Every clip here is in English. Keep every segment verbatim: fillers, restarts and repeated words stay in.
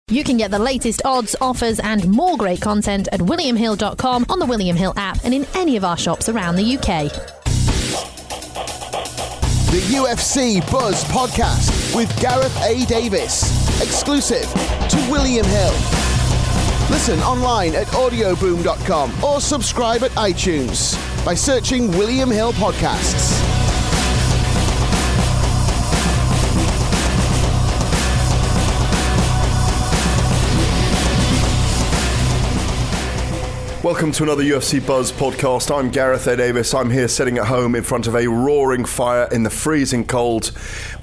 You can get the latest odds, offers and more great content at william hill dot com, on the William Hill app and in any of our shops around the U K. The U F C Buzz Podcast with Gareth A. Davis. Exclusive to William Hill. Listen online at audio boom dot com or subscribe at iTunes by searching William Hill Podcasts. Welcome to another U F C Buzz podcast. I'm Gareth A. Davis. I'm here sitting at home in front of a roaring fire in the freezing cold.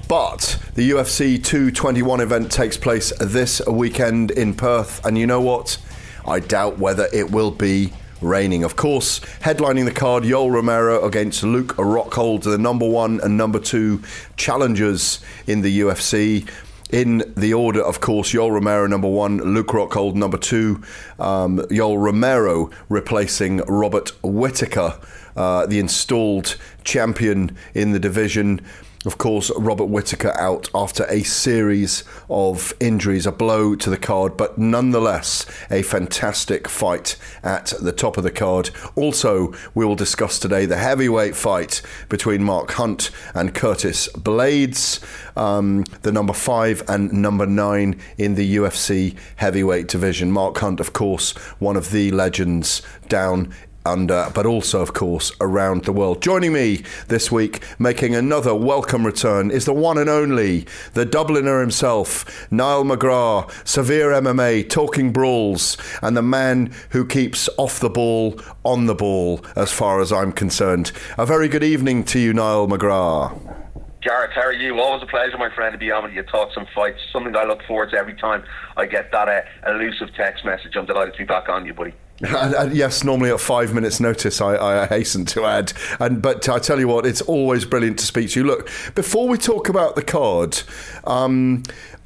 But the U F C two twenty-one event takes place this weekend in Perth. And you know what? I doubt whether it will be raining. Of course, headlining the card, Yoel Romero against Luke Rockhold, the number one and number two challengers in the U F C. In the order, of course, Yoel Romero number one, Luke Rockhold number two. Um, Yoel Romero replacing Robert Whittaker, uh, the installed champion in the division. Of course, Robert Whittaker out after a series of injuries, a blow to the card, but nonetheless a fantastic fight at the top of the card. Also, we will discuss today the heavyweight fight between Mark Hunt and Curtis Blades, um, the number five and number nine in the U F C heavyweight division. Mark Hunt, of course, one of the legends down under, but also, of course, around the world. Joining me this week, making another welcome return, is the one and only, the Dubliner himself, Niall McGrath, Severe M M A, Talking Brawls, and the man who keeps off the ball, on the ball, as far as I'm concerned. A very good evening to you, Niall McGrath. Gareth, how are you? Always a pleasure, my friend, to be on with you, talk some fights. Something I look forward to every time I get that uh, elusive text message. I'm delighted to be back on you, buddy. And, and yes, normally at five minutes notice, I, I hasten to add. And But I tell you what, it's always brilliant to speak to you. Look, before we talk about the card, um,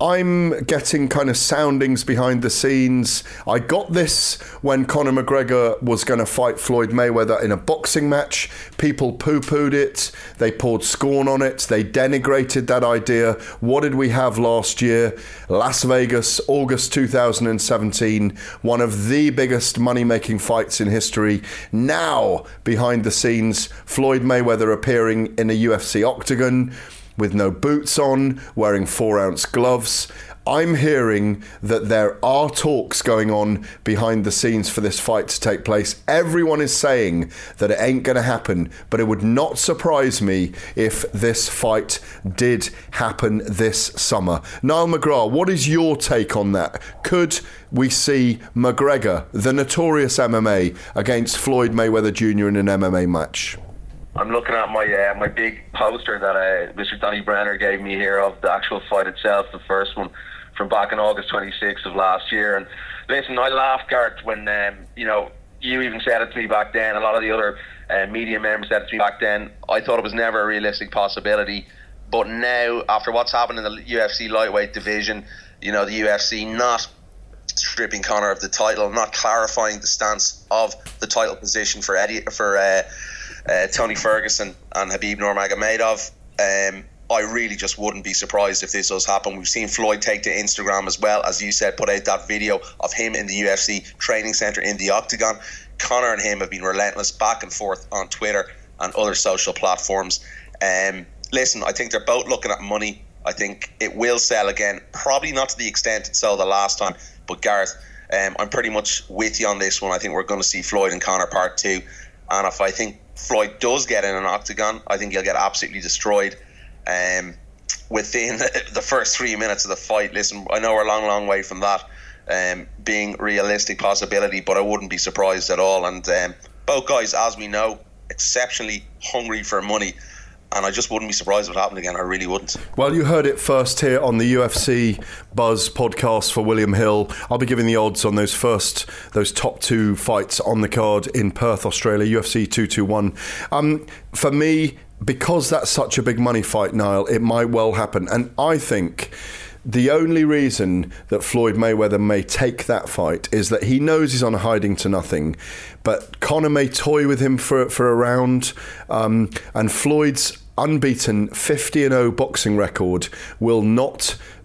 I'm getting kind of soundings behind the scenes. I got this when Conor McGregor was going to fight Floyd Mayweather in a boxing match. People poo-pooed it. They poured scorn on it. They denigrated that idea. What did we have last year? Las Vegas, August two thousand seventeen. One of the biggest money-making fights in history. Now, behind the scenes, Floyd Mayweather appearing in a U F C octagon with no boots on, wearing four-ounce gloves. I'm hearing that there are talks going on behind the scenes for this fight to take place. Everyone is saying that it ain't going to happen, but it would not surprise me if this fight did happen this summer. Niall McGrath, what is your take on that? Could we see McGregor, the notorious M M A, against Floyd Mayweather Junior in an M M A match? I'm looking at my uh, my big poster that uh, Mister Donny Brenner gave me here of the actual fight itself, the first one from back in August twenty-sixth of last year. And listen, I laughed, Gareth, when um, you know you even said it to me back then. A lot of the other uh, media members said it to me back then. I thought it was never a realistic possibility. But now, after what's happened in the U F C lightweight division, you know, the U F C not stripping Conor of the title, not clarifying the stance of the title position for Eddie for. Uh, Uh, Tony Ferguson and Khabib Nurmagomedov. Um, I really just wouldn't be surprised if this does happen. We've seen Floyd take to Instagram as well, as you said, put out that video of him in the U F C training centre in the octagon. Conor and him have been relentless back and forth on Twitter and other social platforms. Um, listen, I think they're both looking at money. I think it will sell again, probably not to the extent it sold the last time, but Gareth, um, I'm pretty much with you on this one. I think we're going to see Floyd and Conor part two. And if I think Floyd does get in an octagon, I think he'll get absolutely destroyed um, within the first three minutes of the fight. Listen, I know we're a long, long way from that um, being realistic possibility, but I wouldn't be surprised at all. And um, both guys, as we know, exceptionally hungry for money. And I just wouldn't be surprised if it happened again. I really wouldn't. Well, you heard it first here on the U F C Buzz podcast for William Hill. I'll be giving the odds on those first, those top two fights on the card in Perth, Australia, U F C two twenty-one. Um, for me, because that's such a big money fight, Niall, it might well happen. And I think the only reason that Floyd Mayweather may take that fight is that he knows he's on a hiding to nothing, but Conor may toy with him for for a round, um, and Floyd's unbeaten fifty and oh boxing record will not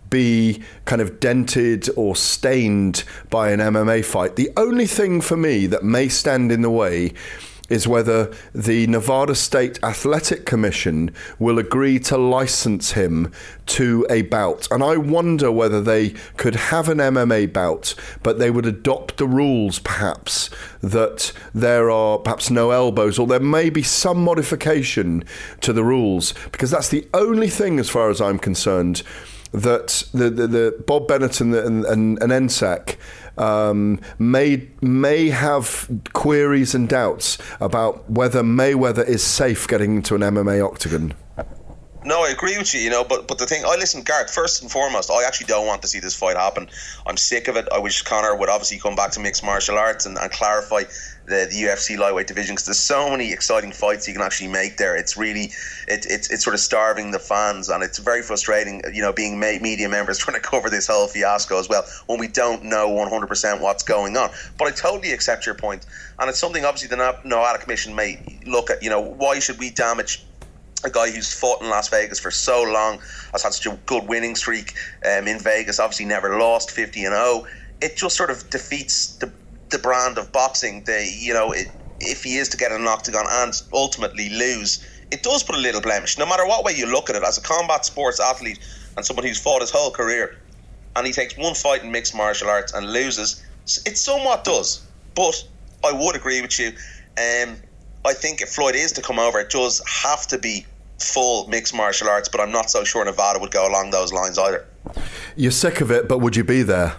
be kind of dented or stained by an M M A fight. The only thing for me that may stand in the way is whether the Nevada State Athletic Commission will agree to license him to a bout. And I wonder whether they could have an M M A bout, but they would adopt the rules, perhaps, that there are perhaps no elbows, or there may be some modification to the rules, because that's the only thing, as far as I'm concerned, that the, the, the Bob Bennett and, the, and, and, and N S A C um, may may have queries and doubts about whether Mayweather is safe getting into an M M A octagon. No, I agree with you, you know, but but the thing, I listen, Gareth, first and foremost, I actually don't want to see this fight happen. I'm sick of it. I wish Conor would obviously come back to mixed martial arts and, and clarify the, the U F C lightweight division, because there's so many exciting fights you can actually make there. It's really, it, it's it's sort of starving the fans, and it's very frustrating, you know, being media members trying to cover this whole fiasco as well, when we don't know one hundred percent what's going on. But I totally accept your point, and it's something obviously the Nevada Commission may look at, you know, why should we damage a guy who's fought in Las Vegas for so long, has had such a good winning streak um, in Vegas, obviously never lost, fifty and oh. It just sort of defeats the the brand of boxing. The, you know, it, if he is to get an octagon and ultimately lose, it does put a little blemish. No matter what way you look at it, as a combat sports athlete and someone who's fought his whole career, and he takes one fight in mixed martial arts and loses, it somewhat does. But I would agree with you. Um, I think if Floyd is to come over, it does have to be full mixed martial arts, but I'm not so sure Nevada would go along those lines either. You're sick of it, but would you be there?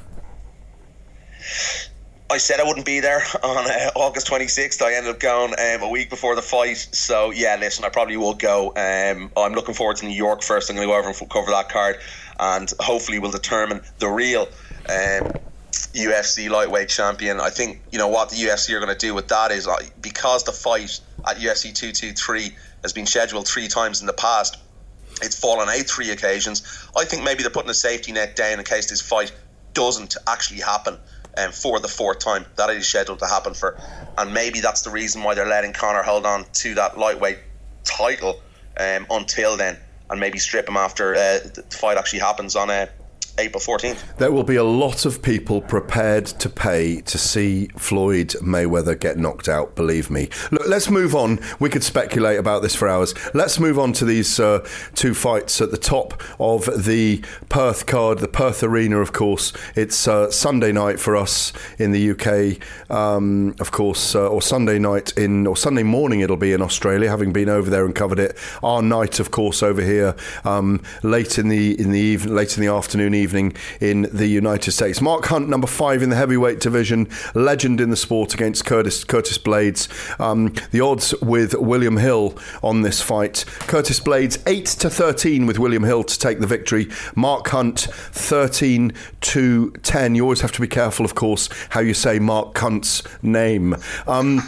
I said I wouldn't be there on uh, August twenty-sixth. I ended up going um, a week before the fight. So, yeah, listen, I probably will go. Um, I'm looking forward to New York first. I'm going to go over and cover that card, and hopefully we'll determine the real um, U F C lightweight champion. I think, you know, what the U F C are going to do with that is, uh, because the fight at U F C two twenty-three has been scheduled three times in the past, it's fallen out three occasions. I think maybe they're putting a safety net down in case this fight doesn't actually happen. Um, for the fourth time that it is scheduled to happen for, and maybe that's the reason why they're letting Conor hold on to that lightweight title um, until then, and maybe strip him after uh, the fight actually happens on uh, April fourteenth. There will be a lot of people prepared to pay to see Floyd Mayweather get knocked out, believe me. Look, let's move on. We could speculate about this for hours. Let's move on to these uh, two fights at the top of the Perth card, the Perth Arena, of course. It's uh, Sunday night for us in the U K, um, of course, uh, or Sunday night in, or Sunday morning it'll be in Australia, having been over there and covered it. Our night, of course, over here, um, late in the in the even, late in the afternoon, evening. in the United States. Mark Hunt, number five in the heavyweight division, legend in the sport, against Curtis Curtis Blades. Um, the odds with William Hill on this fight: Curtis Blades eight to thirteen with William Hill to take the victory. Mark Hunt thirteen to ten. You always have to be careful, of course, how you say Mark Hunt's name. Um,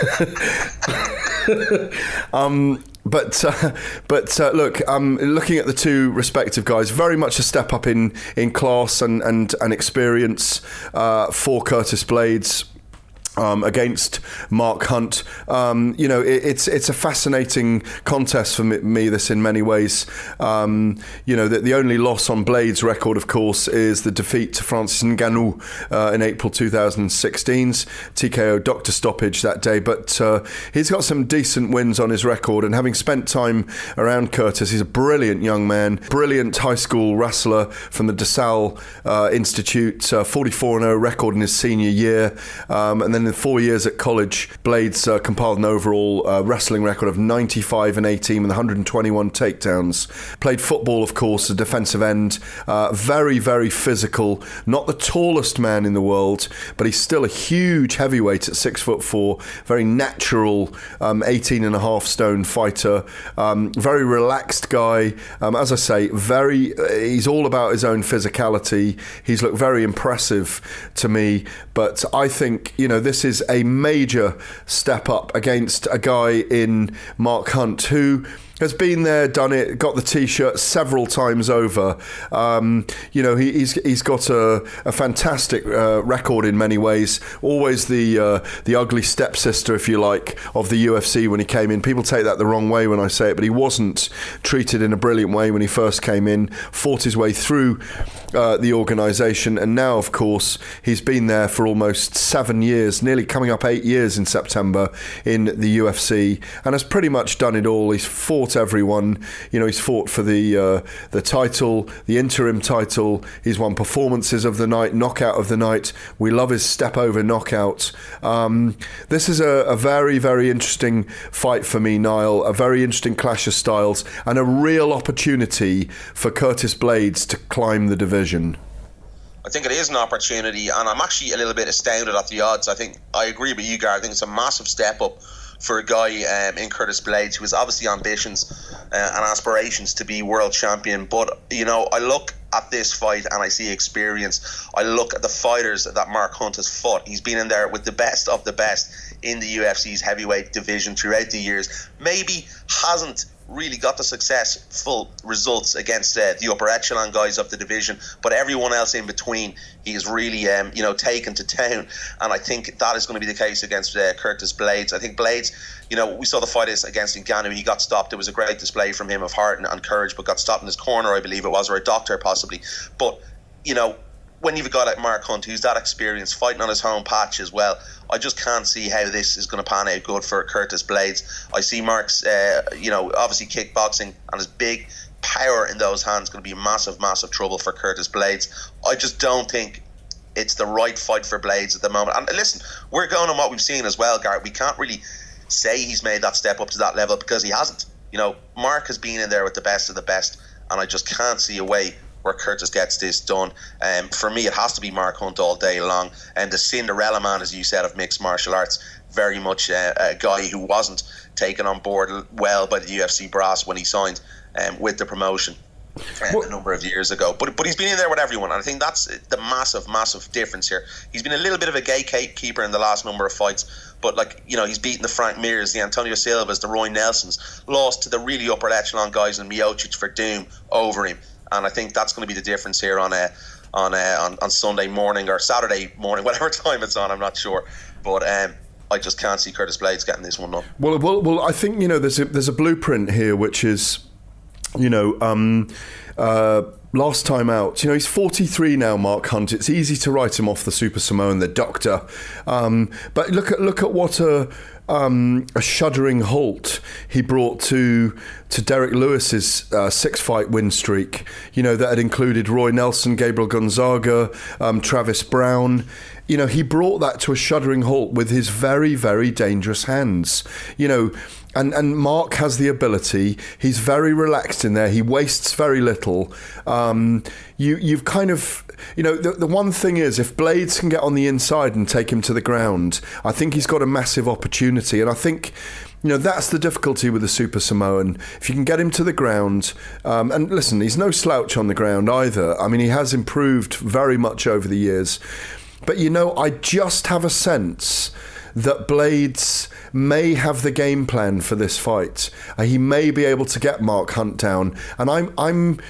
um But uh, but uh, look, um, looking at the two respective guys, very much a step up in, in class and, and, and experience uh, for Curtis Blades. Um, against Mark Hunt. Um, you know, it, it's it's a fascinating contest for me, me this in many ways. Um, you know, the, the only loss on Blades' record, of course, is the defeat to Francis Ngannou uh, in April twenty sixteen's T K O doctor stoppage that day. But uh, he's got some decent wins on his record, and having spent time around Curtis, he's a brilliant young man, brilliant high school wrestler from the DeSalle uh, Institute, uh, forty-four and oh record in his senior year, um, and then in four years at college, Blades uh, compiled an overall uh, wrestling record of ninety-five and eighteen with one hundred twenty-one takedowns. Played football, of course, a defensive end. Uh, very, very physical. Not the tallest man in the world, but he's still a huge heavyweight at six foot four. Very natural, um, eighteen and a half stone fighter. Um, very relaxed guy. Um, as I say, very. Uh, he's all about his own physicality. He's looked very impressive to me. But I think, you know, this is a major step up against a guy in Mark Hunt who has been there, done it, got the T-shirt several times over. Um, you know, he, he's he's got a, a fantastic uh, record in many ways. Always the uh, the ugly stepsister, if you like, of the U F C when he came in. People take that the wrong way when I say it, but he wasn't treated in a brilliant way when he first came in. Fought his way through uh, the organisation, and now, of course, he's been there for almost seven years, nearly coming up eight years in September in the U F C, and has pretty much done it all. He's fought everyone. You know, he's fought for the uh, the title, the interim title. He's won performances of the night, knockout of the night. We love his step over knockout. Um, this is a, a very, very interesting fight for me, Niall. A very interesting clash of styles and a real opportunity for Curtis Blaydes to climb the division. I think it is an opportunity, and I'm actually a little bit astounded at the odds. I think I agree with you, Gar. I think it's a massive step up for a guy um, in Curtis Blaydes, who has obviously ambitions uh, and aspirations to be world champion. But, you know, I look at this fight and I see experience. I look at the fighters that Mark Hunt has fought. He's been in there with the best of the best in the U F C's heavyweight division throughout the years. Maybe hasn't really got the successful results against uh, the upper echelon guys of the division, but everyone else in between he's really um, you know taken to town, and I think that is going to be the case against uh, Curtis Blaydes. I think Blaydes, you know, we saw the fight against Ngannou. He got stopped. It was a great display from him of heart and, and courage, but got stopped in his corner, I believe it was, or a doctor possibly. But, you know, when you've got like Mark Hunt, who's that experienced, fighting on his home patch as well, I just can't see how this is going to pan out good for Curtis Blaydes. I see Mark's, uh, you know, obviously kickboxing and his big power in those hands going to be massive, massive trouble for Curtis Blaydes. I just don't think it's the right fight for Blaydes at the moment. And listen, we're going on what we've seen as well, Garrett. We can't really say he's made that step up to that level because he hasn't. You know, Mark has been in there with the best of the best, and I just can't see a way where Curtis gets this done. Um, for me, it has to be Mark Hunt all day long. And the Cinderella man, as you said, of mixed martial arts, very much uh, a guy who wasn't taken on board well by the U F C brass when he signed um, with the promotion um, a number of years ago. But but he's been in there with everyone, and I think that's the massive, massive difference here. He's been a little bit of a gatekeeper in the last number of fights, but like, you know, he's beaten the Frank Mirs, the Antonio Silvas, the Roy Nelsons, lost to the really upper echelon guys in Miocic for Doom over him. And I think that's going to be the difference here on uh, on, uh, on on Sunday morning or Saturday morning, whatever time it's on. I'm not sure, but um, I just can't see Curtis Blaydes getting this one done. Well, well, well. I think, you know, there's a, there's a blueprint here, which is, you know, um, uh, last time out. You know, he's forty-three now, Mark Hunt. It's easy to write him off the Super Samoan, the Doctor. Um, but look at look at what a. Um, a shuddering halt he brought to to Derek Lewis's uh, six-fight win streak. You know, that had included Roy Nelson, Gabriel Gonzaga, um, Travis Brown. You know, he brought that to a shuddering halt with his very, very dangerous hands. You know, and, and Mark has the ability. He's very relaxed in there. He wastes very little. Um, you, you've kind of... You know, the, the one thing is, if Blaydes can get on the inside and take him to the ground, I think he's got a massive opportunity. And I think, you know, that's the difficulty with the Super Samoan. If you can get him to the ground, um, and listen, he's no slouch on the ground either. I mean, he has improved very much over the years. But, you know, I just have a sense that Blaydes may have the game plan for this fight. Uh, he may be able to get Mark Hunt down. And I'm... I'm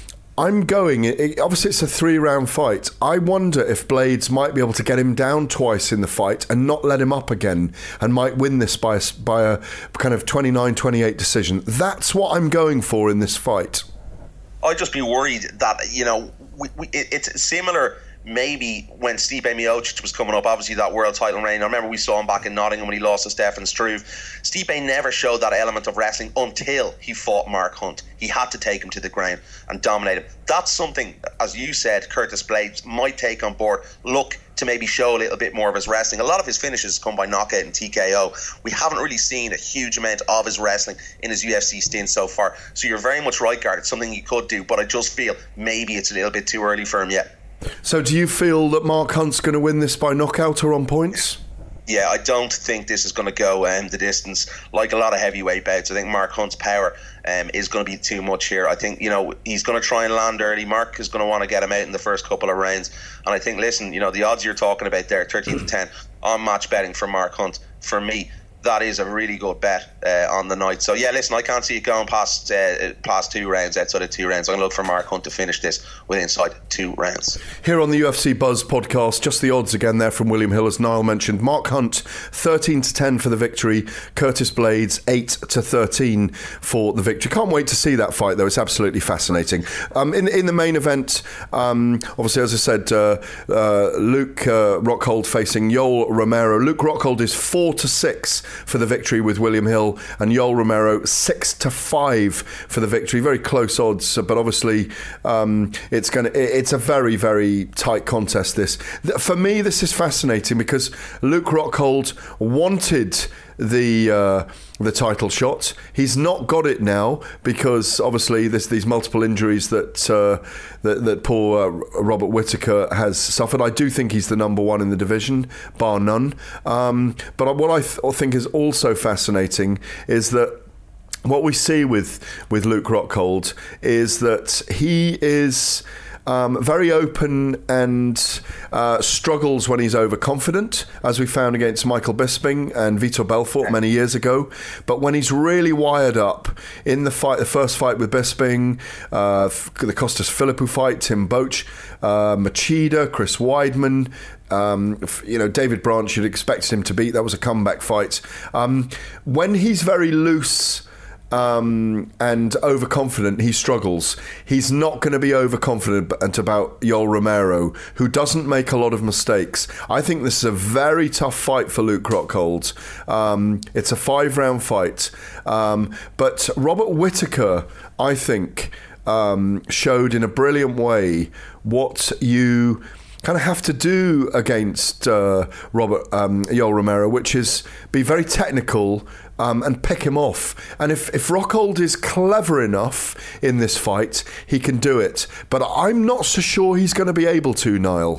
I'm going, it, obviously it's a three-round fight. I wonder if Blaydes might be able to get him down twice in the fight and not let him up again, and might win this by a, by a kind of twenty-nine twenty-eight decision. That's what I'm going for in this fight. I'd just be worried that, you know, we, we, it, it's similar maybe when Stipe Miocic was coming up, obviously that world title reign. I remember we saw him back in Nottingham when he lost to Stefan Struve. Stipe never showed that element of wrestling until he fought Mark Hunt. He had to take him to the ground and dominate him. That's something, as you said, Curtis Blaydes might take on board. Look to maybe show a little bit more of his wrestling. A lot of his finishes come by knockout and T K O. We haven't really seen a huge amount of his wrestling in his U F C stint so far. So you're very much right, Garrett. It's something he could do, but I just feel maybe it's a little bit too early for him yet. So do you feel that Mark Hunt's going to win this by knockout or on points? Yeah, I don't think this is going to go um, the distance like a lot of heavyweight bouts. I think Mark Hunt's power um, is going to be too much here. I think, you know, he's going to try and land early. Mark is going to want to get him out in the first couple of rounds. And I think, listen, you know, the odds you're talking about there, thirteen to ten, on match betting for Mark Hunt, for me, that is a really good bet uh, on the night. So yeah, listen, I can't see it going past uh, past two rounds, outside of two rounds. I'm going to look for Mark Hunt to finish this with inside two rounds. Here on the U F C Buzz podcast, just the odds again there from William Hill, as Niall mentioned. Mark Hunt, thirteen to ten for the victory. Curtis Blades, eight to thirteen for the victory. Can't wait to see that fight, though. It's absolutely fascinating. Um, in, in the main event, um, obviously, as I said, uh, uh, Luke uh, Rockhold facing Yoel Romero. Luke Rockhold is four to six for the victory with William Hill, and Yoel Romero six to five for the victory. Very close odds, but obviously um, it's going to it's a very very tight contest. This, for me, this is fascinating because Luke Rockhold wanted the uh, the title shot. He's not got it now because obviously there's these multiple injuries that uh, that, that poor uh, Robert Whittaker has suffered. I do think he's the number one in the division, bar none. Um, but what I th- think is also fascinating is that what we see with with Luke Rockhold is that he is Um, very open and uh, struggles when he's overconfident, as we found against Michael Bisping and Vitor Belfort many years ago. But when he's really wired up in the fight, the first fight with Bisping, uh, the Costas Philippou fight, Tim Boetsch, uh, Machida, Chris Weidman, Um, you know, David Branch, you'd expect him to beat. That was a comeback fight. Um, when he's very loose Um, and overconfident, he struggles. He's not going to be overconfident about Yoel Romero, who doesn't make a lot of mistakes. I think this is a very tough fight for Luke Rockhold. Um, it's a five-round fight. Um, but Robert Whittaker, I think, um, showed in a brilliant way what you kind of have to do against uh, Robert um, Yoel Romero, which is be very technical um, and pick him off. And if, if Rockhold is clever enough in this fight, he can do it. But I'm not so sure he's going to be able to, Niall.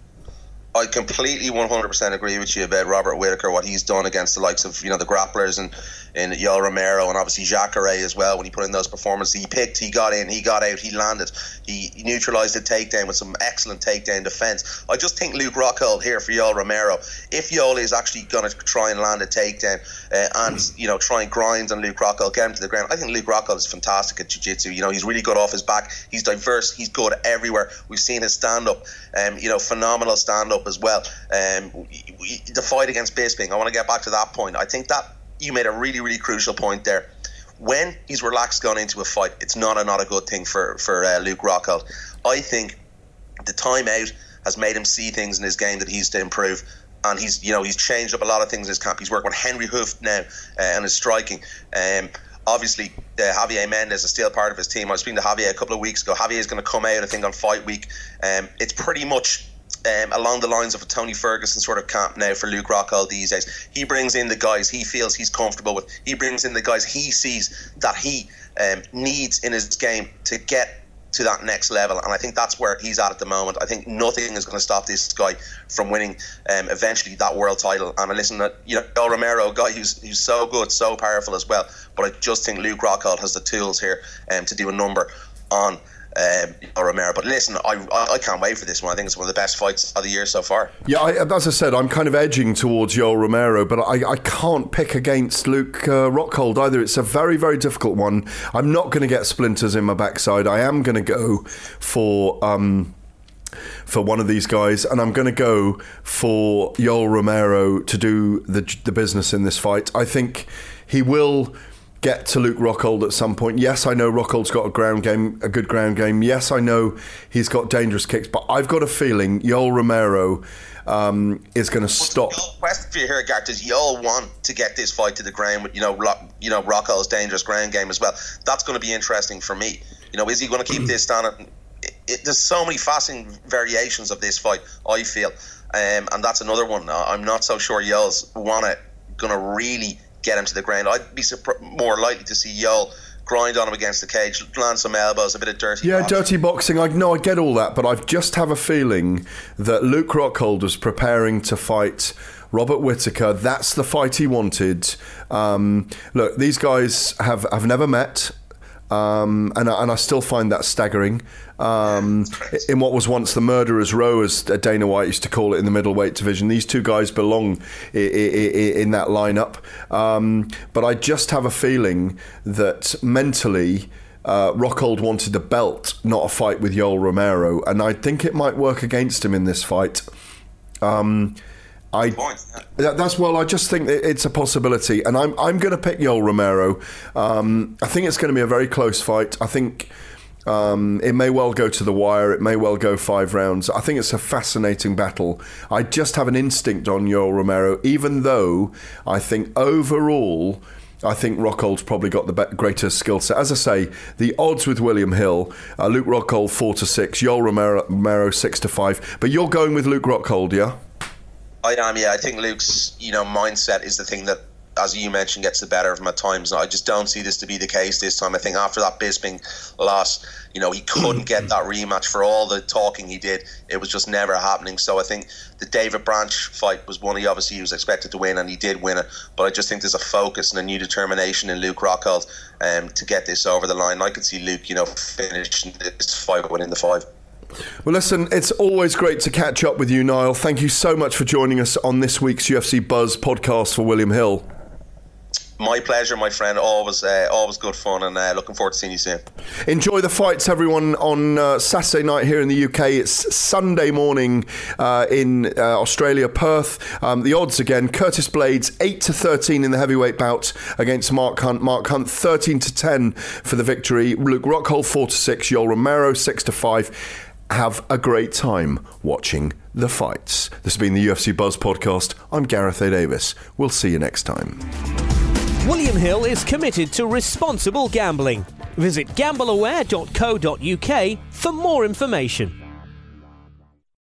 I completely one hundred percent agree with you about Robert Whittaker, what he's done against the likes of, you know, the grapplers and in Yoel Romero and obviously Jacare as well. When he put in those performances, he picked, he got in, he got out, he landed, he neutralised the takedown with some excellent takedown defence. I just think Luke Rockhold here for Yoel Romero, if Yoel is actually going to try and land a takedown uh, and, you know, try and grind on Luke Rockhold, get him to the ground, I think Luke Rockhold is fantastic at jiu-jitsu. You know, he's really good off his back, he's diverse, he's good everywhere. We've seen his stand-up, um, you know, phenomenal stand-up as well. Um, the fight against Bisping, I want to get back to that point. I think that you made a really, really crucial point there. When he's relaxed going into a fight, it's not a not a good thing for for uh, Luke Rockhold. I think the time out has made him see things in his game that he's to improve, and he's you know he's changed up a lot of things in his camp. He's working with Henry Hooft now uh, and his striking. Um, Obviously, uh, Javier Mendez is still part of his team. I was speaking to Javier a couple of weeks ago. Javier is going to come out, I think, on fight week. Um, it's pretty much Um, along the lines of a Tony Ferguson sort of camp now for Luke Rockhold these days. He brings in the guys he feels he's comfortable with. He brings in the guys he sees that he um, needs in his game to get to that next level, and I think that's where he's at at the moment. I think nothing is going to stop this guy from winning um, eventually that world title. And I listen to, you know, Yoel Romero, a guy who's who's so good, so powerful as well, but I just think Luke Rockhold has the tools here um, to do a number on Um, Romero. But listen, I, I I can't wait for this one. I think it's one of the best fights of the year so far. Yeah, I, as I said, I'm kind of edging towards Yoel Romero, but I, I can't pick against Luke uh, Rockhold either. It's a very, very difficult one. I'm not going to get splinters in my backside. I am going to go for um, for one of these guys, and I'm going to go for Yoel Romero to do the the business in this fight. I think he will get to Luke Rockhold at some point. Yes, I know Rockhold's got a ground game, a good ground game. Yes, I know he's got dangerous kicks, but I've got a feeling Yoel Romero um, is going to stop. The question for you here, Gareth, does Yoel want to get this fight to the ground with, you know, Rock, you know, Rockhold's dangerous ground game as well? That's going to be interesting for me. You know, is he going to keep this standard? It, it, there's so many fascinating variations of this fight, I feel, um, and that's another one. I'm not so sure Yoel's wanna going to really get him to the ground. I'd be more likely to see Yoel grind on him against the cage, land some elbows, a bit of dirty yeah boxing. dirty boxing. I know, I get all that, but I just have a feeling that Luke Rockhold was preparing to fight Robert Whittaker. That's the fight he wanted. Um, look, these guys have, have never met. Um, and, I, and I still find that staggering. Um, in what was once the murderer's row, as Dana White used to call it in the middleweight division, these two guys belong I- I- in that lineup. Um, but I just have a feeling that mentally, uh, Rockhold wanted a belt, not a fight with Yoel Romero, and I think it might work against him in this fight. Um, I, that, that's well. I just think it's a possibility, and I'm I'm going to pick Yoel Romero. Um, I think it's going to be a very close fight. I think um, it may well go to the wire. It may well go five rounds. I think it's a fascinating battle. I just have an instinct on Yoel Romero, even though I think overall, I think Rockhold's probably got the be- greater skill set. As I say, the odds with William Hill, uh, Luke Rockhold four to six, Yoel Romero, Romero six to five. But you're going with Luke Rockhold, yeah? I am, yeah. I think Luke's, you know, mindset is the thing that, as you mentioned, gets the better of him at times. I just don't see this to be the case this time. I think after that Bisping loss, you know, he couldn't get that rematch for all the talking he did. It was just never happening. So I think the David Branch fight was one he obviously he was expected to win, and he did win it. But I just think there's a focus and a new determination in Luke Rockhold um, to get this over the line. I could see Luke, you know, finishing this fight winning the five. Well, listen, it's always great to catch up with you, Niall. Thank you so much for joining us on this week's U F C Buzz podcast for William Hill. My pleasure, my friend. Always uh, always good fun, and uh, looking forward to seeing you soon. Enjoy the fights, everyone, on uh, Saturday night here in the U K. It's Sunday morning uh, in uh, Australia, Perth. Um, the odds again, Curtis Blades, eight to thirteen in the heavyweight bout against Mark Hunt. Mark Hunt, thirteen to ten for the victory. Luke Rockhold, four to six. Yoel Romero, six to five. Have a great time watching the fights. This has been the U F C Buzz podcast. I'm Gareth A. Davis. We'll see you next time. William Hill is committed to responsible gambling. Visit gamble aware dot co dot uk for more information.